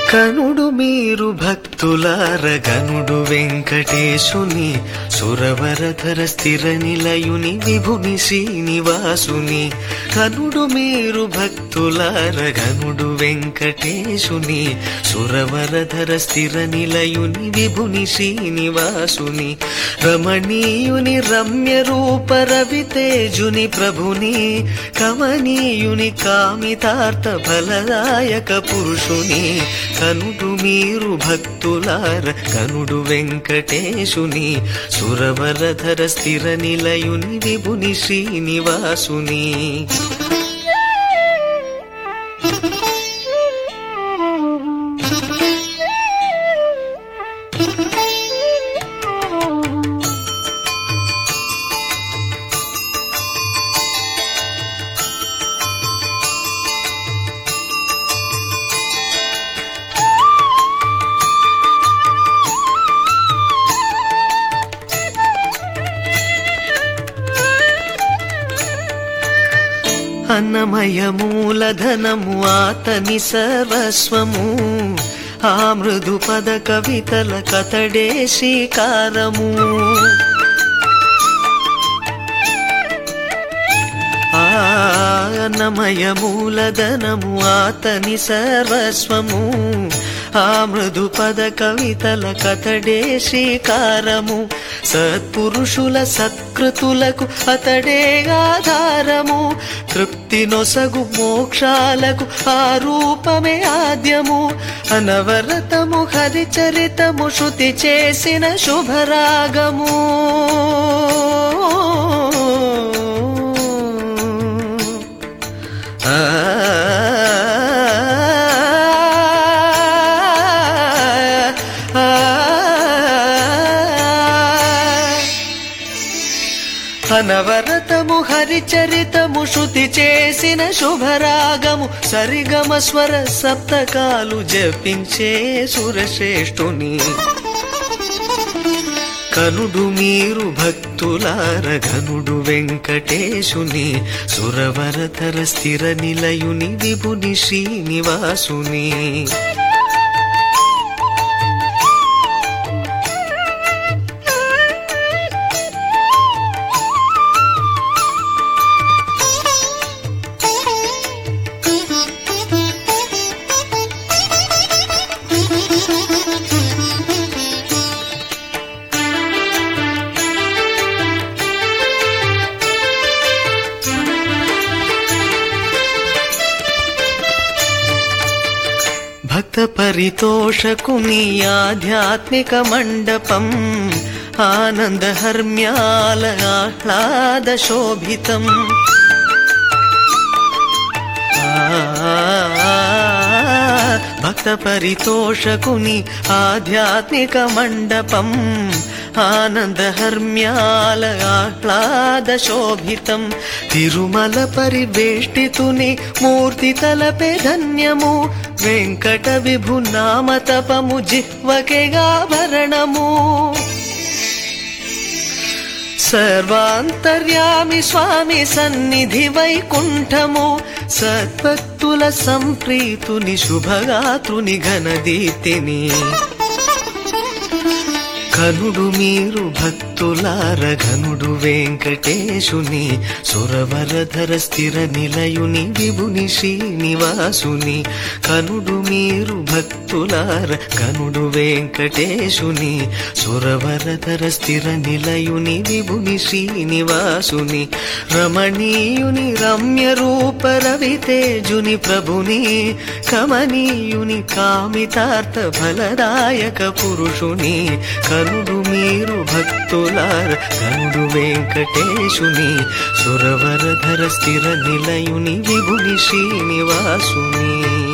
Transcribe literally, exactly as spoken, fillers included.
కనుడు మీరు భక్తులార గనుడు వెంకటేశుని సురవరధర స్థిర నిలయుని విభుని శ్రీనివాసుని. కనుడు మీరు భక్తులార గనుడు వెంకటేశుని సురవరధర స్థిర నిలయుని విభుని శ్రీనివాసుని. రమణీయుని రమ్య రూప రవితేజుని ప్రభుని కమనీయుని కామితార్థ ఫలదాయక పురుషుని. కనుడు మీరు భక్తులార కనుడు వెంకటేశుని సురవరధర స్థిర నిలయుని విభుని శ్రీనివాసుని. అన్నమయ మూలధనము ఆతని సర్వస్వము. ఆ మృదు పద కవితల కతడే శ్రీకారము. అన్నమయ మూలధనము ఆతని సర్వస్వము. ఆ మృదు పద కవితల కతడే శ్రీకారము. సత్పురుషుల సత్కృతులకు అతడే ఆధారము. తృప్తి నొసగు మోక్షాలకు ఆ రూపమే ఆద్యము. అనవరతము హరిచరితము శృతి చేసిన శుభరాగము. ఆ అనవరతము హరిచరితము శృతి చేసిన శుభరాగము. సరిగమ స్వర సప్తకాలు జపించే సురశ్రేష్ఠుని. కనుడు మీరు భక్తులార ఘనుడు వెంకటేశుని సురవరధర స్థిర నిలయుని విభుని శ్రీనివాసుని. భక్త పరితోషకుని ఆధ్యాత్మిక మండపం. ఆనంద హర్మ్యాల ఆహ్లాద శోభితం. భక్త పరితోషకుని ఆధ్యాత్మిక మండపం. ఆనంద హర్మ్యాల ఆహ్లాద శోభితం. తిరుమల పరివేష్టితుని మూర్తి తలపే ధన్యము. వెంకట విభు నామ తపము జిహ్వకేగాభరణము. సర్వాంతర్యామి స్వామి సన్నిధి వైకుంఠము. సద్భక్తుల సంప్రీతుని శుభగాత్రుని ఘనదీప్తిని. కనుడు మీరు భక్తులార ఘనుడు వెంకటేశుని సురవరధర స్థిర నిలయుని విభుని శ్రీనివాసుని. కనుడు మీరు భక్తులార ఘనుడు వెంకటేశుని సురవరధర స్థిర నిలయుని విభుని శ్రీనివాసుని. రమణీయుని రమ్య రూప రవితేజుని ప్రభుని కమనీయుని కామితార్థ ఫలదాయక పురుషుని. కనుడు మీరు భక్తులార కనుడు వెంకటేశుని సురవరధర స్థిర నిలయుని విభుని శ్రీనివాసుని.